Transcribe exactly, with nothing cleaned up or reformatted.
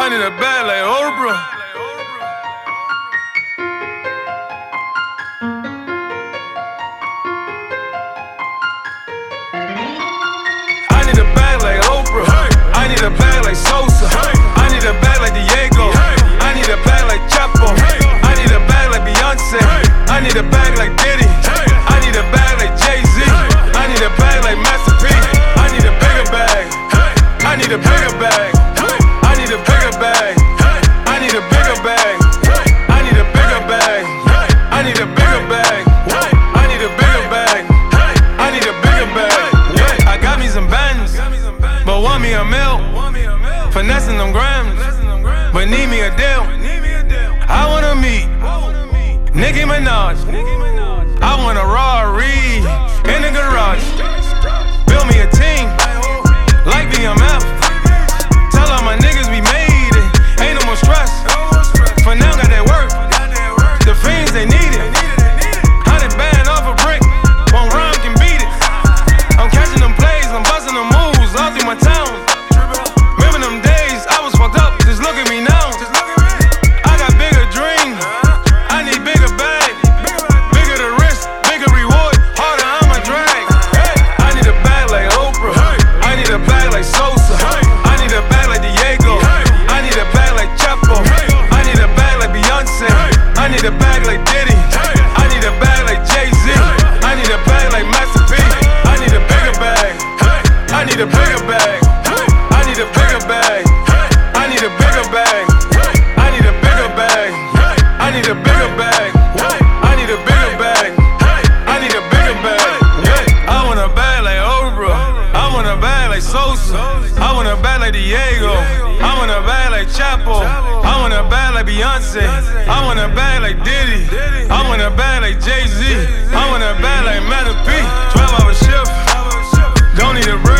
I need a bag like Oprah. I need a bag like Oprah. I need a bag like Sosa. I need a bag like Diego. I need a bag like Chapo. I need a bag like Beyonce. I need a bag like Diddy. I need a bag like Jay-Z. I need a bag like Master P. I need a bigger bag. I need a bigger bag. I need a bigger bag. I need a bigger bag. I need a bigger bag. I need a bigger bag. I need a bigger bag. I need a bigger bag. I got me some bands, but want me a meal. Finessing them grams, but need me a deal. I wanna meet Nicki Minaj. I want a Rari in the garage. Build me a team like B M F. Tell all my niggas we made it. Ain't no more stress. For now got that work. The fiends they need it. Hundred band off a brick. One rhyme can beat it. I'm catching them plays. I'm busting them moves all through my town. Remember them days I was fucked up. Just look at me now. I got bigger dreams. I need bigger bag. Bigger the risk, bigger reward. Harder I'ma drag. I need a bag like Oprah. I need a bag like Sosa. I need a bag like Diego. I need a bag like Chapo. I need a bag like Beyonce. I need a bag like Diddy. I need a bag like Jay-Z. I need a bag like Master P. I need a bigger bag. I need a bigger bag. I need a bigger bag. I need a bigger bag. I need a bigger bag. I need a bigger bag. I need a bigger bag. I need a bigger bag. I want a bag like Oprah. I want a bag like Sosa. I want a bag like Diego. I want a bag like Chapo. I want a bag like Beyonce. I want a bag like Diddy. I want a bag like Jay-Z. I want a bag like Master P. twelve hour shift. Don't need a break.